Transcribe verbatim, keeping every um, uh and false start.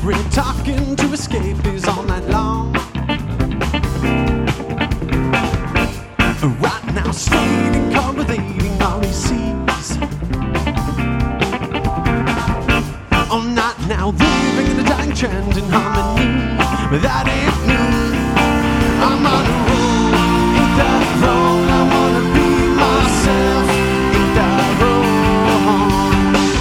whispering, talking to escapees all night long. Right now, skating, cultivating all he sees. All night now, living in a dying trend in harmony. That ain't me.